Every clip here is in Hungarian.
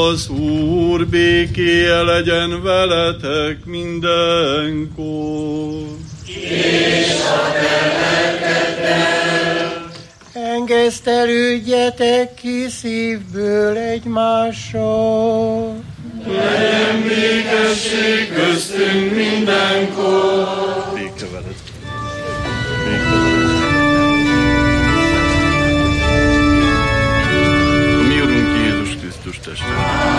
Az Úr békéje legyen veletek mindenkor. És a te lelkeddel. Engesztelődjetek ki szívből egymással. Legyen békesség köztünk mindenkor. Béke veled. A mi Urunk Jézus Krisztus testvére.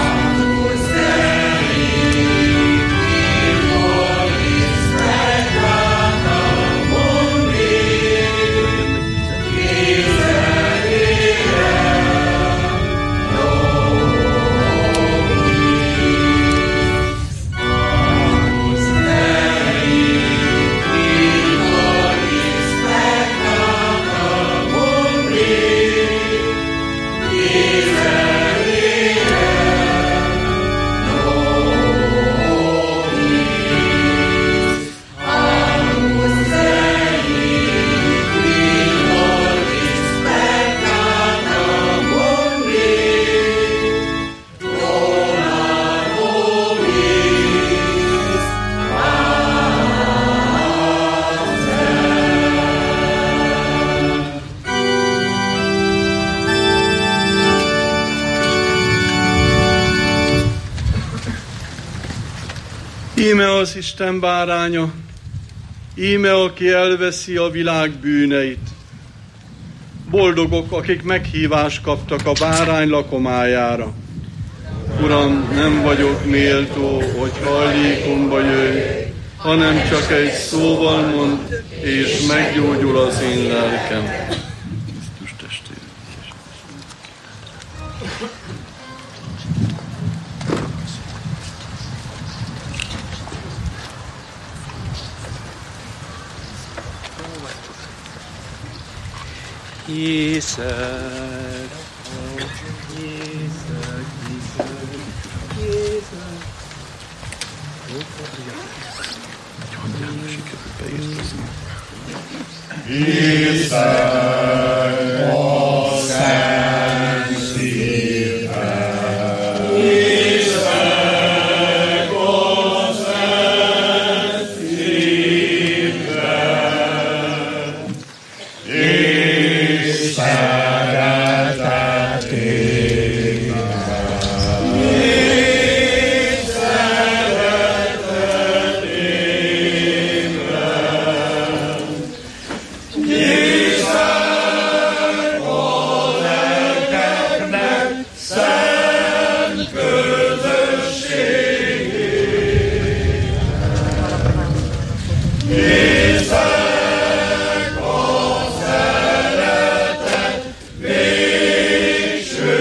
Íme az Isten báránya, íme aki elveszi a világ bűneit. Boldogok, akik meghívást kaptak a bárány lakomájára. Uram, nem vagyok méltó, hogy hajlékomba jöjj, hanem csak egy szóval mondd, és meggyógyul az én lelkem. Krisztus testvére. Hiszek, hiszek a Szent Szívben. Hiszek a Szent Szívben. És szeretetében. És szeretetében. Hiszek a lelkeknek szent közösségében. Hiszek a szeretet végső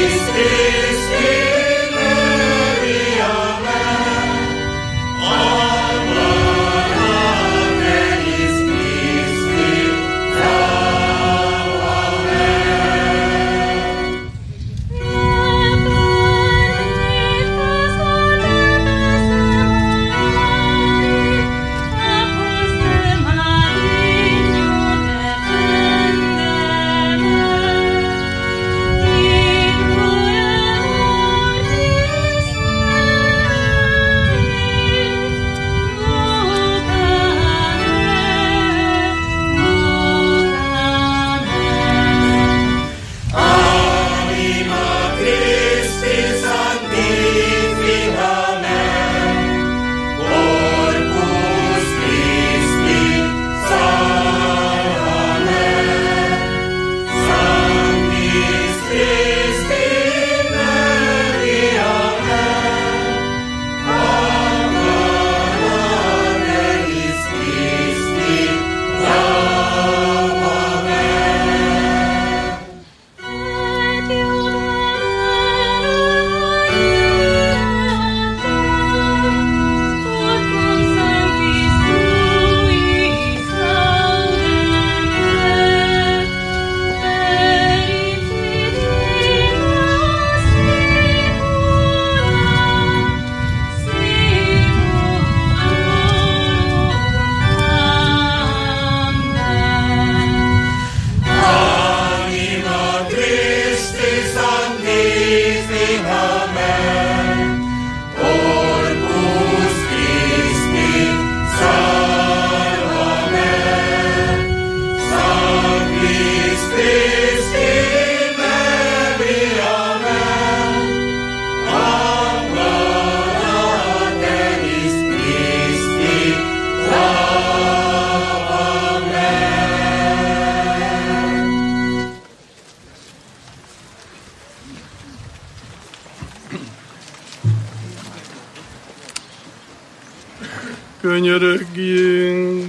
Könyörögjünk.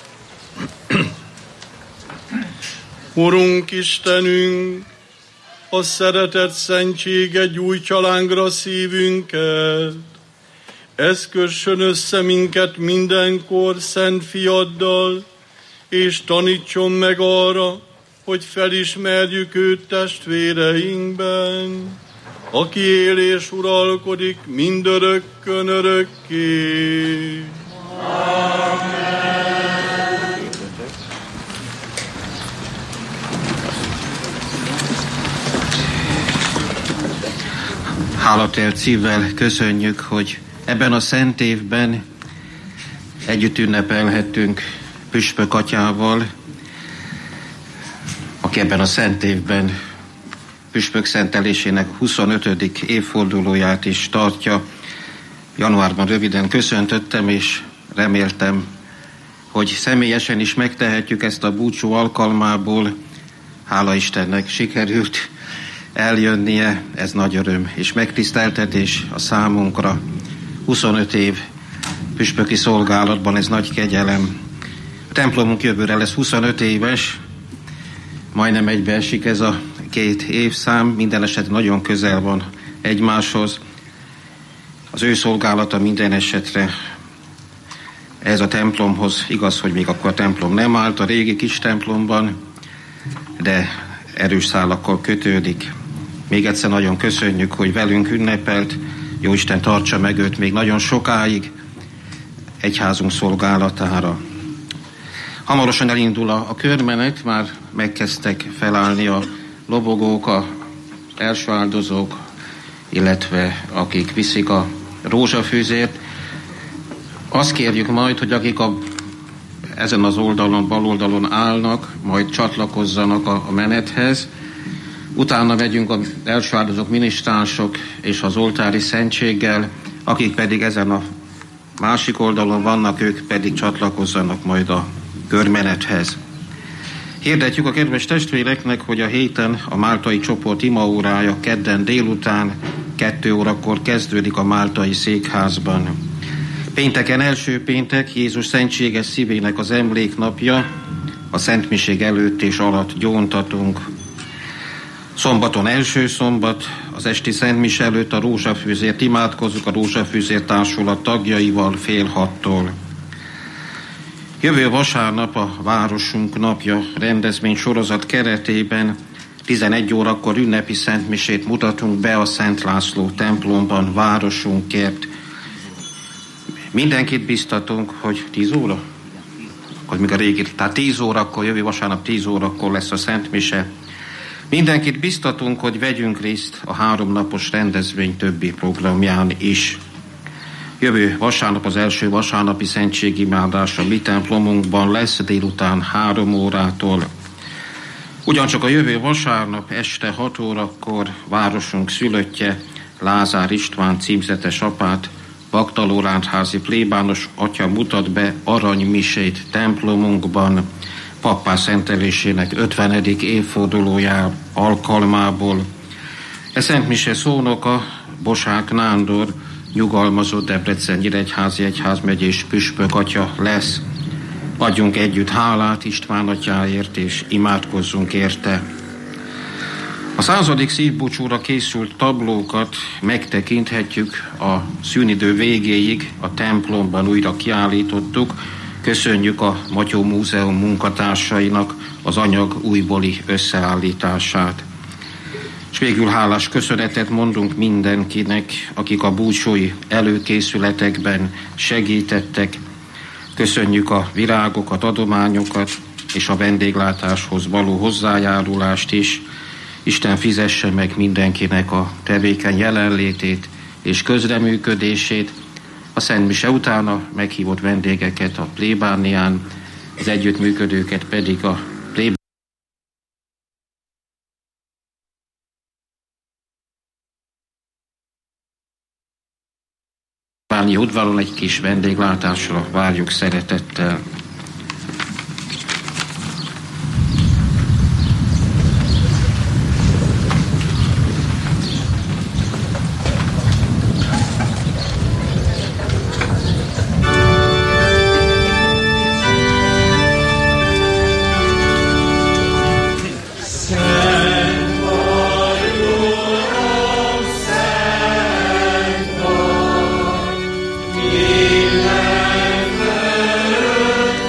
Urunk Istenünk, a szeretet szentsége gyújtsa lángra szívünket. Ez kössön össze minket mindenkor Szent Fiaddal, és tanítson meg arra, hogy felismerjük őt testvéreinkben, aki él és uralkodik mindörökkön örökké. Amen. Hálatért szívvel köszönjük, hogy ebben a szent évben együtt ünnepelhettünk Püspök atyával, aki ebben a szent évben püspök szentelésének 25. évfordulóját is tartja. Januárban röviden köszöntöttem, és reméltem, hogy személyesen is megtehetjük ezt a búcsú alkalmából. Hála Istennek sikerült eljönnie, ez nagy öröm és megtiszteltetés a számunkra. 25 év püspöki szolgálatban, ez nagy kegyelem. A templomunk jövőre lesz 25 éves, majdnem egybeesik ez a két évszám, minden esetre nagyon közel van egymáshoz. Az ő szolgálata minden esetre ez a templomhoz, igaz, hogy még akkor a templom nem állt a régi kis templomban, de erős szálakkal kötődik. Még egyszer nagyon köszönjük, hogy velünk ünnepelt, Jóisten tartsa meg őt még nagyon sokáig egyházunk szolgálatára. Hamarosan elindul a körmenet, már megkezdtek felállni a lobogók, az első áldozók, illetve akik viszik a rózsafűzért. Azt kérjük majd, hogy akik ezen az oldalon, bal oldalon állnak, majd csatlakozzanak a menethez. Utána megyünk az első áldozók, minisztránsok és az oltári szentséggel, akik pedig ezen a másik oldalon vannak, ők pedig csatlakozzanak majd a körmenethez. Hirdetjük a kedves testvéreknek, hogy a héten a máltai csoport imaórája kedden délután 2 órakor kezdődik a máltai székházban. Pénteken, első péntek, Jézus szentséges szívének az emléknapja, a szentmiség előtt és alatt gyóntatunk. Szombaton első szombat, az esti szentmise előtt a rózsafűzért imádkozzuk a Rózsafűzér Társulat tagjaival 5:30. Jövő vasárnap a Városunk napja rendezvény sorozat keretében 11 órakor ünnepi szentmisét mutatunk be a Szent László templomban városunkért. Mindenkit biztatunk, hogy 10 óra? Akkor még a régi, tehát 10 órakor, jövő vasárnap 10 órakor lesz a szentmise. Mindenkit biztatunk, hogy vegyünk részt a 3 napos rendezvény többi programján is. Jövő vasárnap az első vasárnapi szentségimádás a mi templomunkban lesz délután 3 órától. Ugyancsak a jövő vasárnap este 6 órakor városunk szülöttje, Lázár István címzetes apát, Bakta Lórántházi plébános atya mutat be aranymisét templomunkban, pappá szentelésének 50. évfordulójá alkalmából. E szentmise szónoka Bosák Nándor, nyugalmazott Debrecen-Nyíregyházi egyházmegyés püspök atya lesz. Adjunk együtt hálát István atyáért, és imádkozzunk érte. A 100. szívbúcsúra készült tablókat megtekinthetjük a szünidő végéig, a templomban újra kiállítottuk. Köszönjük a Matyó Múzeum munkatársainak az anyag újbóli összeállítását. És végül hálás köszönetet mondunk mindenkinek, akik a búcsúi előkészületekben segítettek. Köszönjük a virágokat, adományokat és a vendéglátáshoz való hozzájárulást is. Isten fizesse meg mindenkinek a tevékeny jelenlétét és közreműködését. A szentmise után a meghívott vendégeket a plébánián, az együttműködőket pedig a plébáni udvaron egy kis vendéglátásra várjuk szeretettel. Minden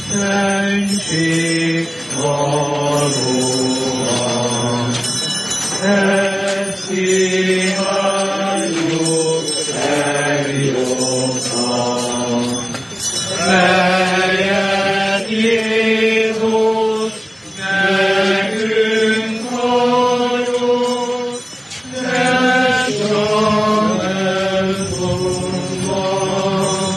szentség valóan. Ezt kívánjuk legjobban. Melyet Jézus nekünk hagyott, tesson elfogva.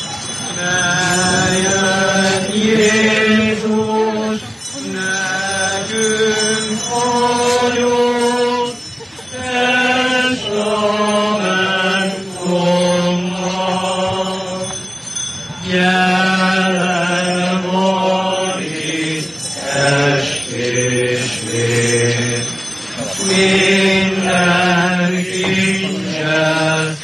Melyet Jézus nekünk hagyott, tesson elfogva. Jelen van itt test és vér, minden kincsel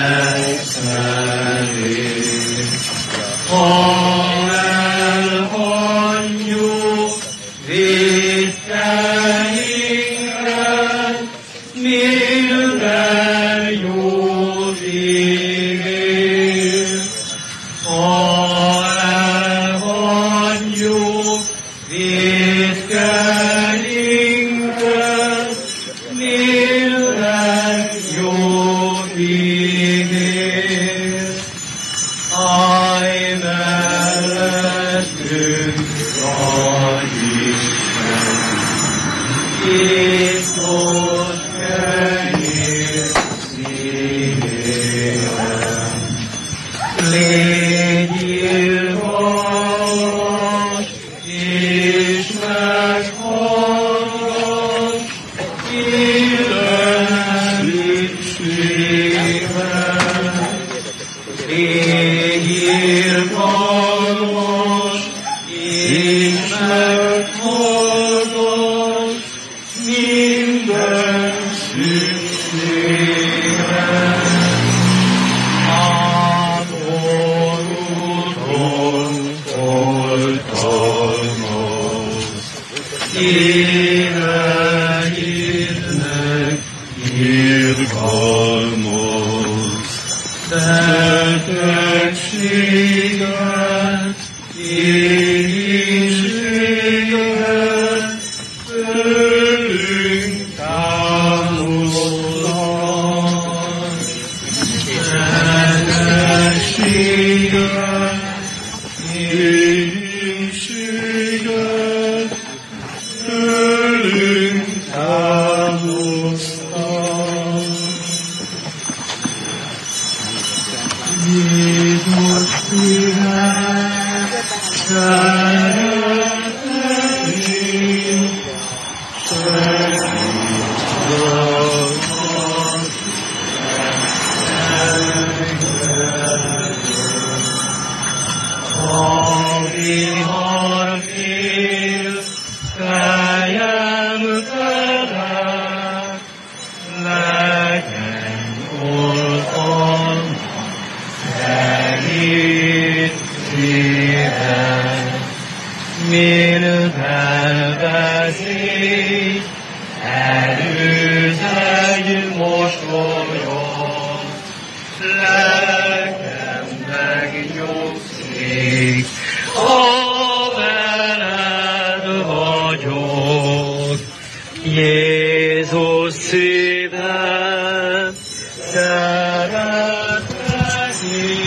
egyszerűen. Ha elhagyjuk vétkeinket, minden jót ígér. Ha elhagyjuk vétkeinket, minden jót ígér. Állj mellettünk, nagy Isten, Jézus kenyér szívében. Légyél hallgass, és meghallgass, Isten dicsében. Légyél hallgass, és meghallgass, minden szükségben. Éneidnek irgalmaz, betegséget, éhínséget, tőlünk távolod. Betegséget, éhínséget, tőlünk távoztad. Jézus szíved, szeretetén, segítsd a vihar fél, fejem felel, legyen oltalom, segítséged. Minden veszély, előz egy mosolyon, lelkem megnyugszik, ha veled vagyok. Jézus szívem, szeretetén,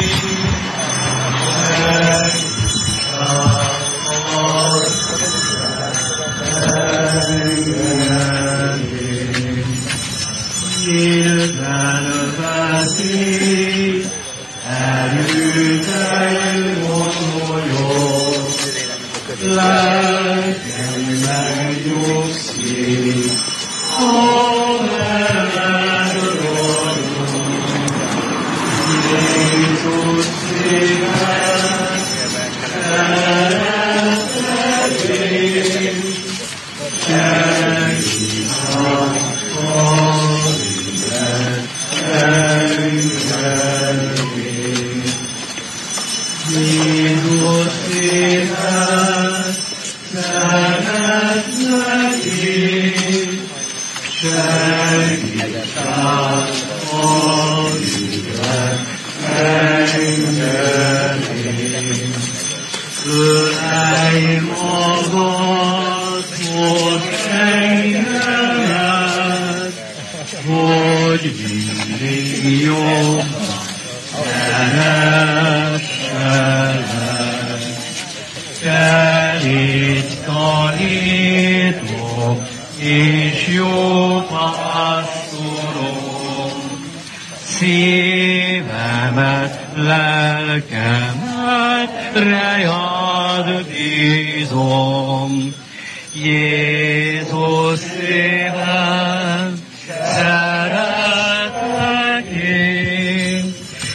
minden veszély, erőteljes mosolyog, lelkem megnyugszik, ha veled vagyok. Jézus szívem, szeretetén, segíts engedni. Jézus szívem, szeretetlen én, segíts át a szívem engedni. mely magadhoz engemet, hogy mindig jobban szerettelek. Te légy tanító és jó pásztorom, szívemet, lelkemet reád bízom. Jézus szívem, szeretlek én,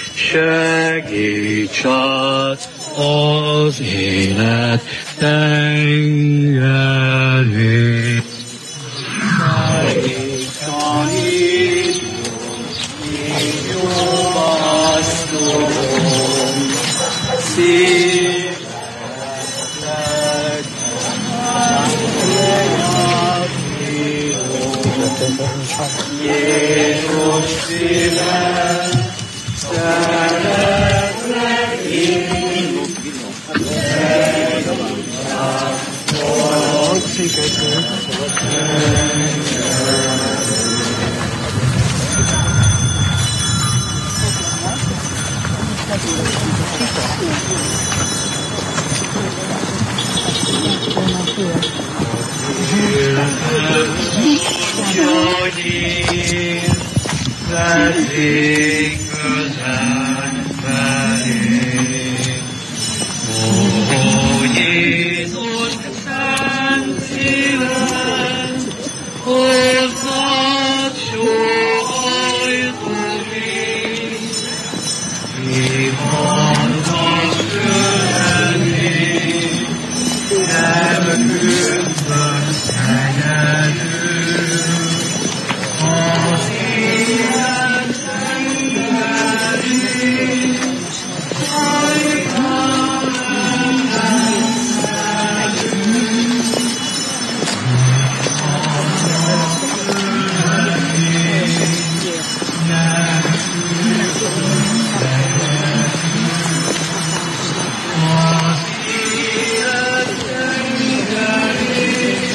segíts át az élet tengerén. Segíts tanító, és jó pásztorom, szívemet, Jézus szívem, szeretlek én, Veszik közel felé. Ó, Jézus, szent szívem, hozzád sóhajtom én. Kívánnak követni, nem küzdök egyedül. Az élet szenvedély, hajtál engem szenvedély. Annak követni, nem küzdök egyedül. Az élet szenvedély,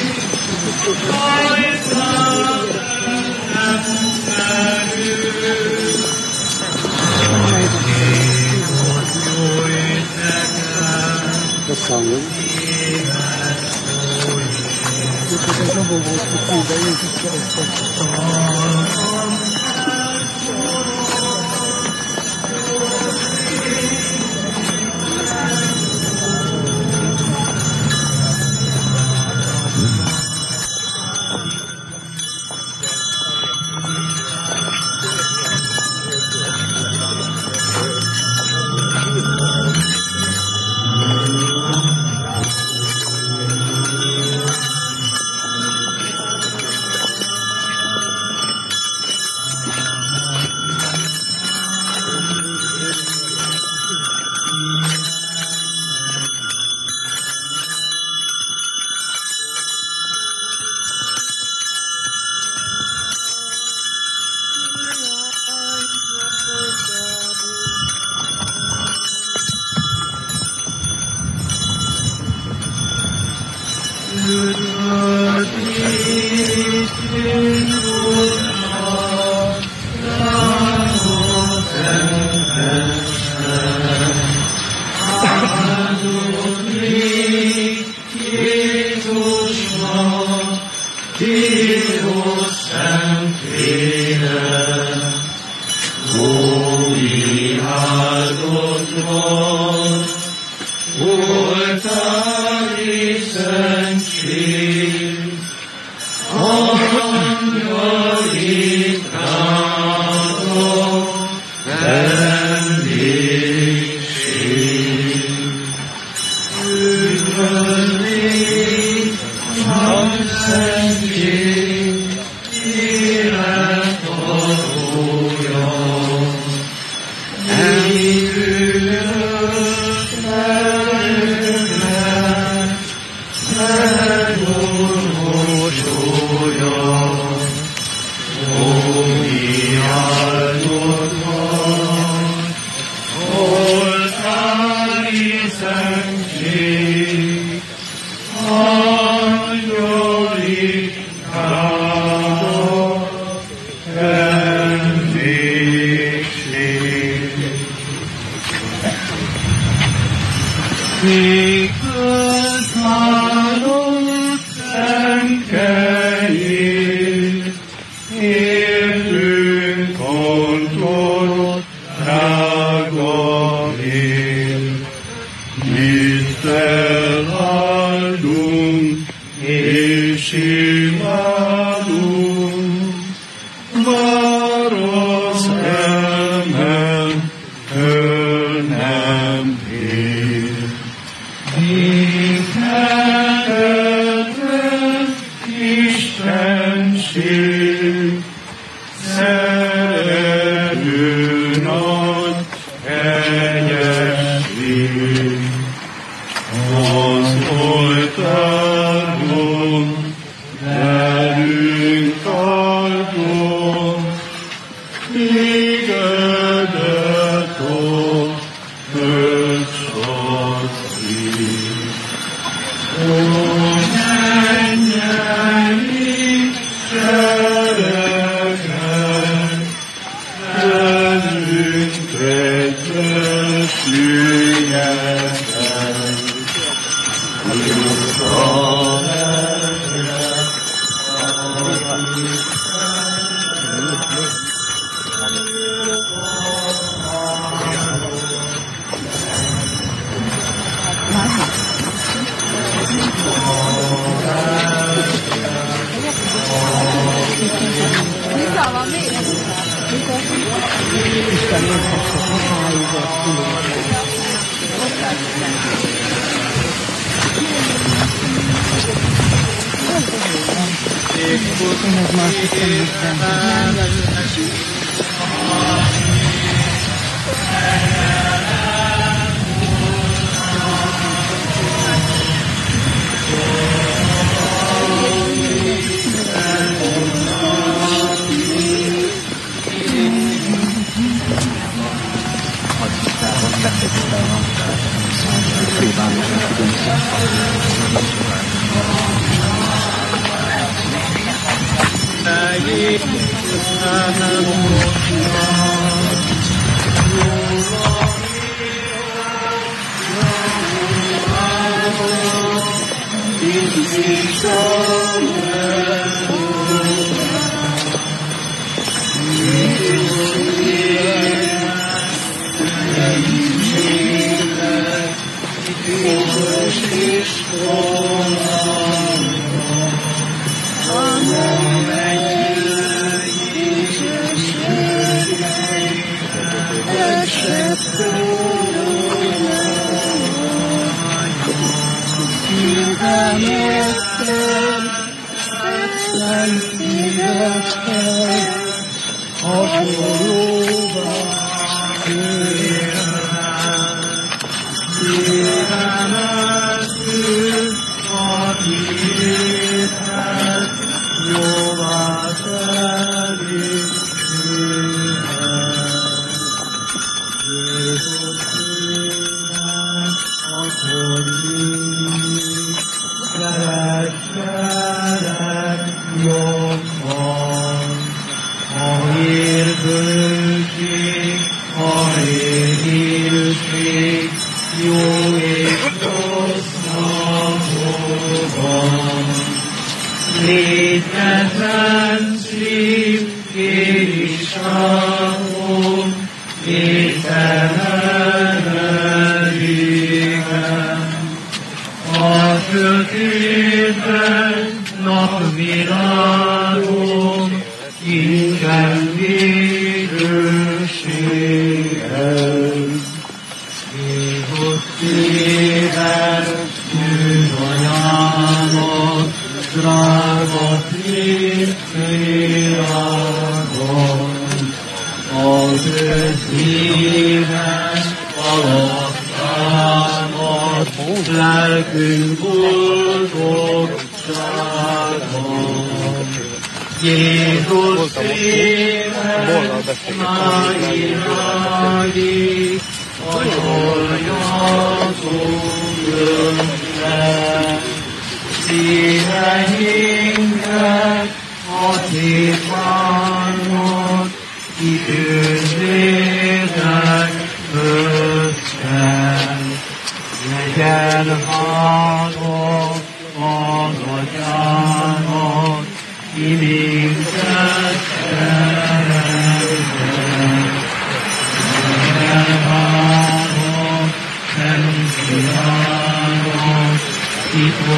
hajtál áldunk és imádunk. Bár az elmen föl nem ér. Hihetetlen Istenség, szerető nagy kegyesség, az oltáron velünk tartom, tégedet ott fölcsatni. Ó, mennyei gyerekek, velünk egyesüljetek.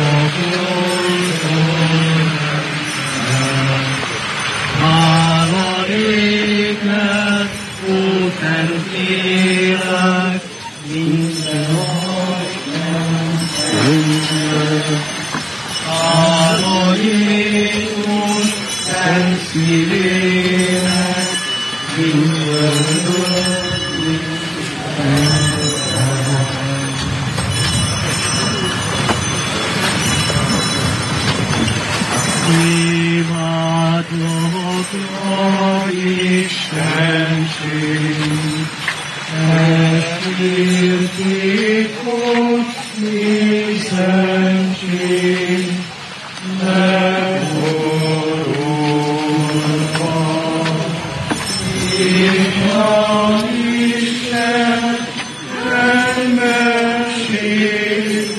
Hála néked, ó Szent Lélek, minden atyám, hála nékünk, Szent Szívének, minden imádlak a Istenség, eskértékot mi szentség, megborulva, és a Isten rendesség,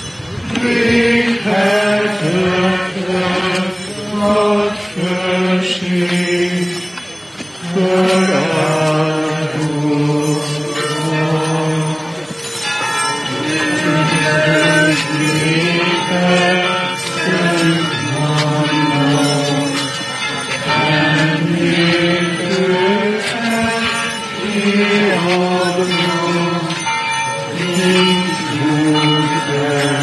véghetetlen nagy felség, föláldozva. Néked szent vannak, emlékőket kiadnak, nincs útben.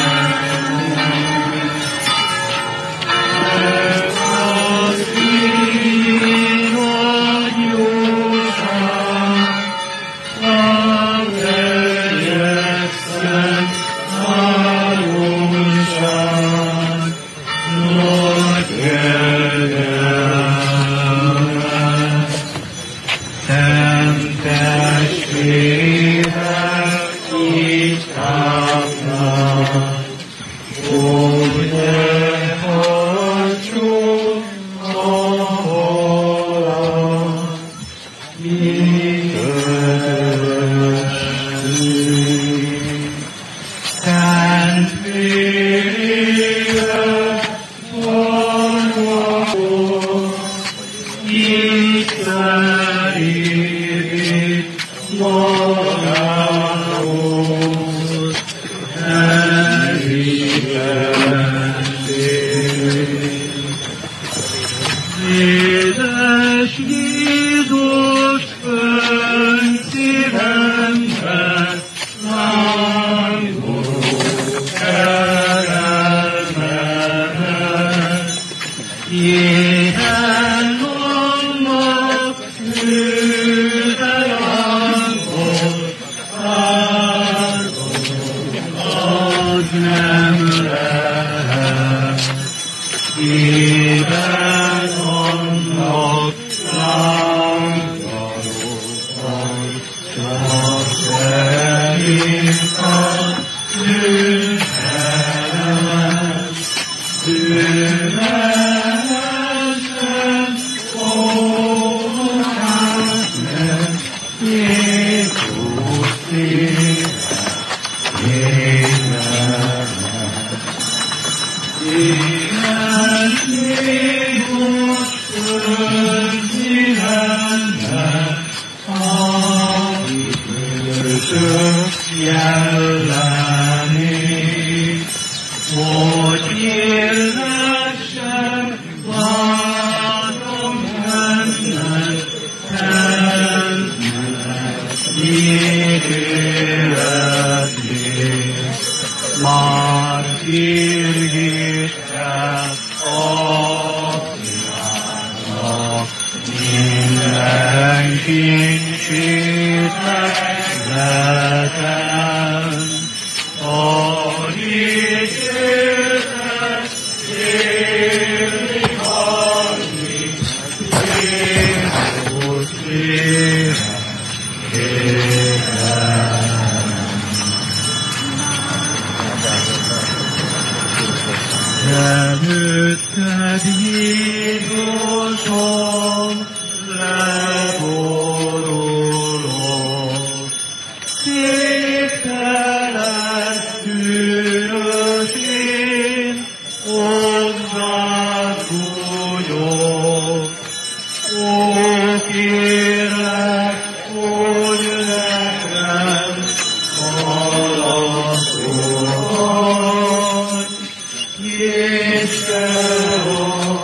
és te a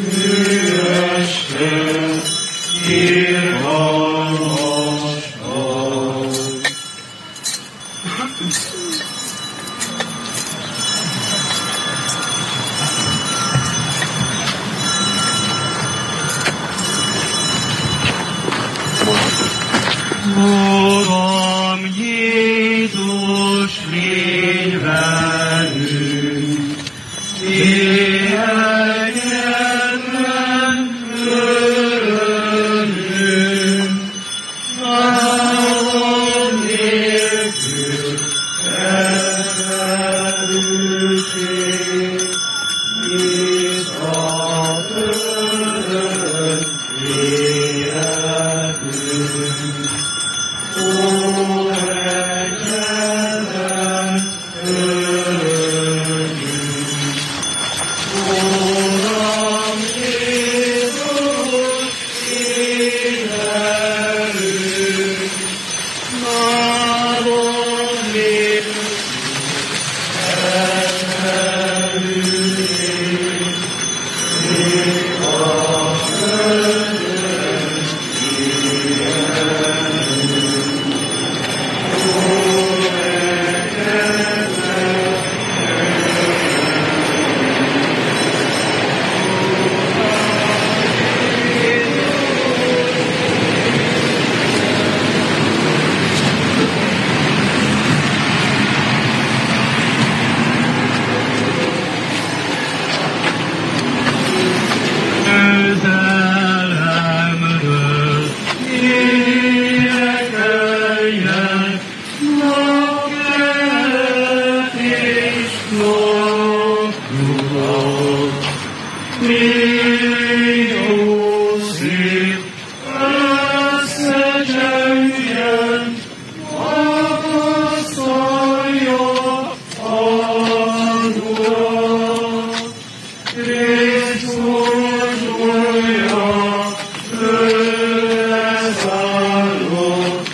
üresre irgalmas vagy. Uram Jézus, légy velünk, éhegyetlen örömünk, nálad nélkül elfelültség, és az örök életünk. Ó, egyetlen örömünk, Uram Jézus, évelünk, nálad nélkül elfelültség, és az örök Közelemről énekeljen, napkelet és napnyugat. Millió szív összegyűjjön, magasztalja az Urat. Krisztus újra tőle szállott,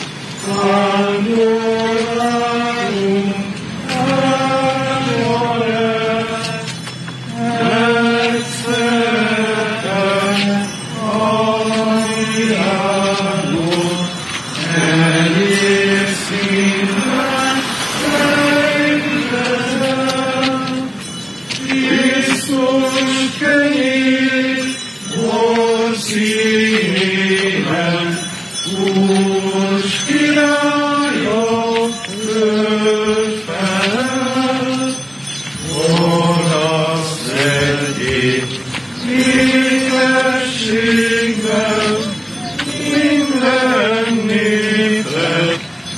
vándorlásunk eljöhet. Megszeretett a világot, egész színben szenvedett. Krisztus kenyér, bor színében, Úrs királya ölt fel. Forrasz legyél ékességben, minden népet,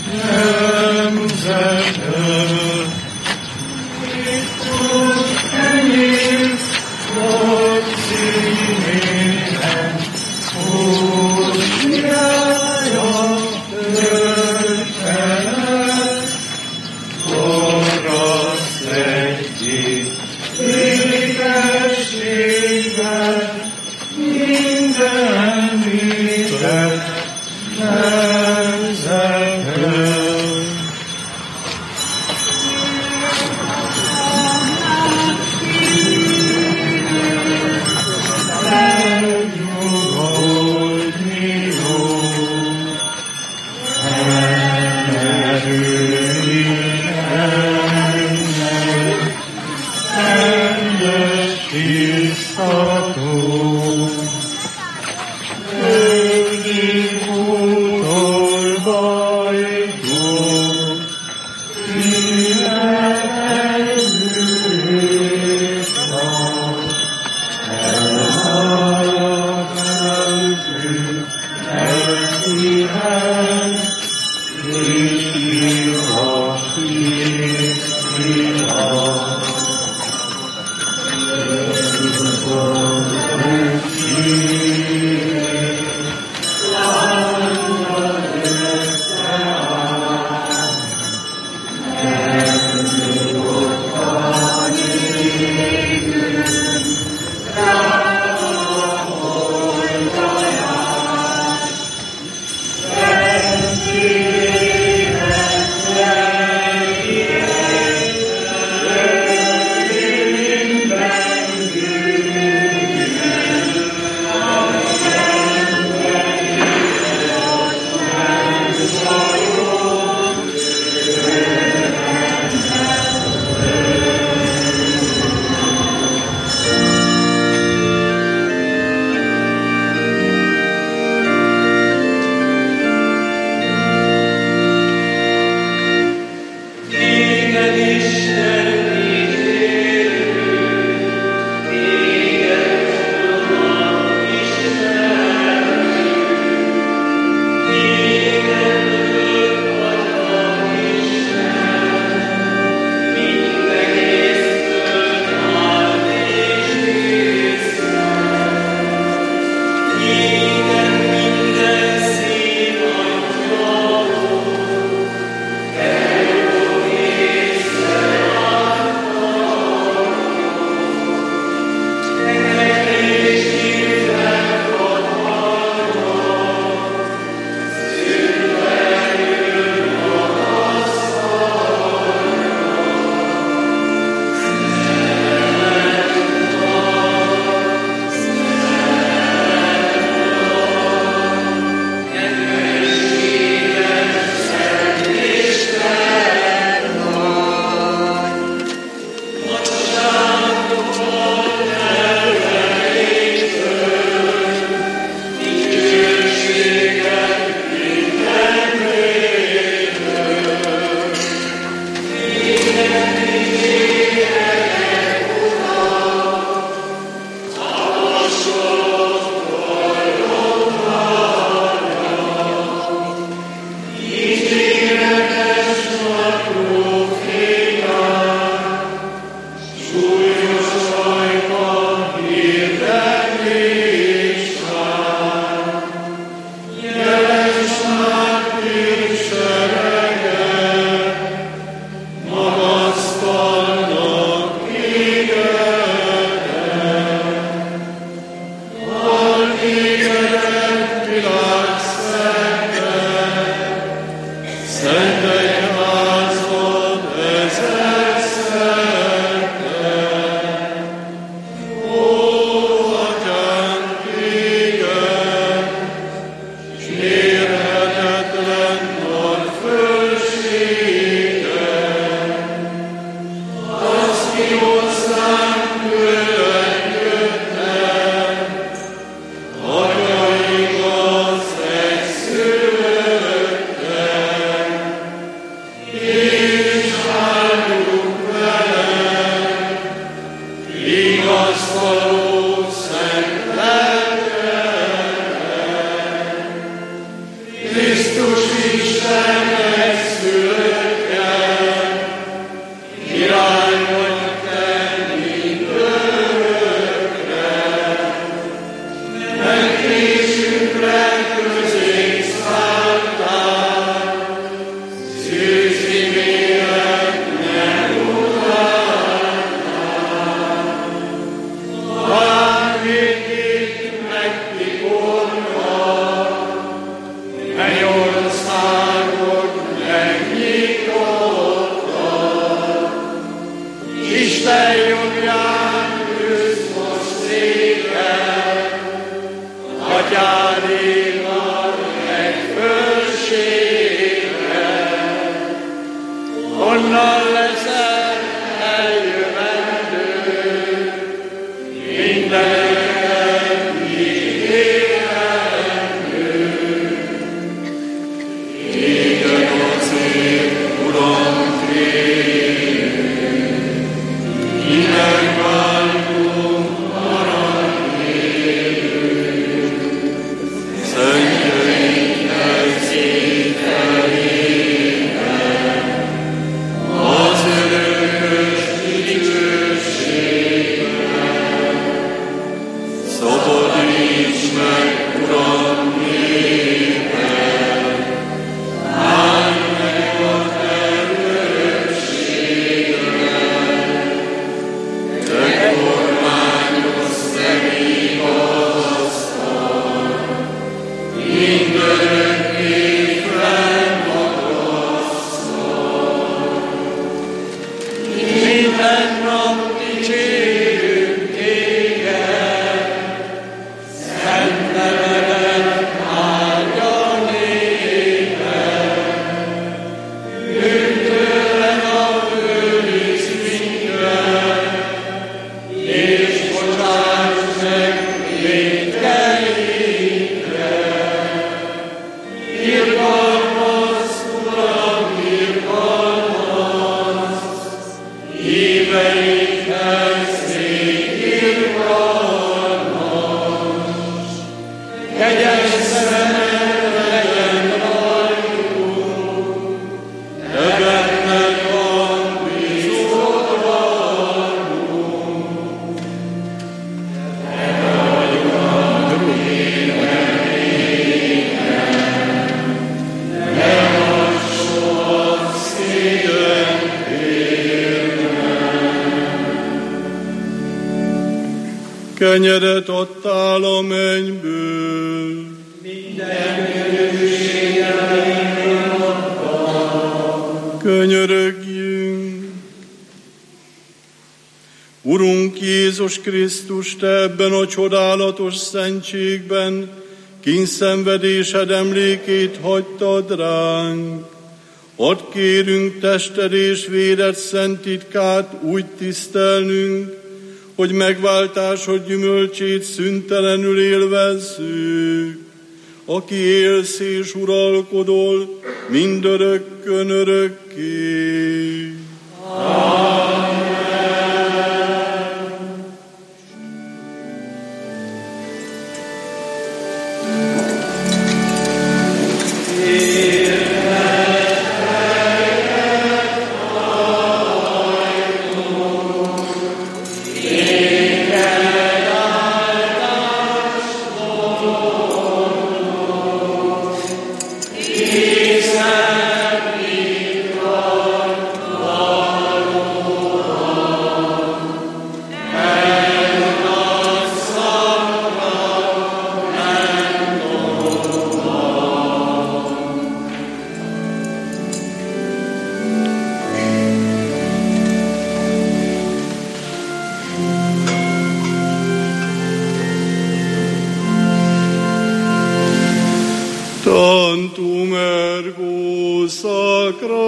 nemzetet. Krisztus kenyér, bor színében, Úrs királya ölt fel. Forrasz legyél ékességben, minden népet, nemzetet. Megnyugodni jó, elmerülni ennek, rendes tisztató. Földi útolba jutunk, életünk van. Elhalad velünk, elkirály, és a hír, vigasztaló szent lelkeddel, Krisztus Isten megszülöttel, király vagy te mindörökre, megtérésünkre közénk szálltál, szűzi mélet nem utáltál. Talán végig megtiportad, mennyországot megnyitottad, Isten jobbján ülsz most szépen, Atyádéval megfölséggel, onnan leszel eljövendő, mindeneket ígérendő. Égen az ég, Uram, térjünk, innen váltunk aranyérünk, szentjeinkhez ételében, az örökös dicsőségben. Szabadíts meg, Uram, néped, állj meg a te örökséged, te kormányozz, te vigasztal, mindörökké fennmagasztal. Minden nap dicsérjük téged, szent nevedet áldja néved, bűntőled a bűnös minket, és bocsáss meg vétkeinkre. Irgalmazz, Uram, irgalmazz, híveinkhez még irgalmas. Kegyes szemed legyen rajtunk, te benned van bízodalmunk. Te vagy a énekénken, ne adj soha szégyen érnem. Kenyedet adtál a mennyből, könyörögjünk. Urunk Jézus Krisztus, te ebben a csodálatos szentségben kínszenvedésed emlékét hagytad ránk. Add kérünk tested és véred szent titkát úgy tisztelnünk, hogy megváltásod gyümölcsét szüntelenül élvezzük, aki élsz és uralkodol mindörökkön örökké. Amen. Tantum ergo sacra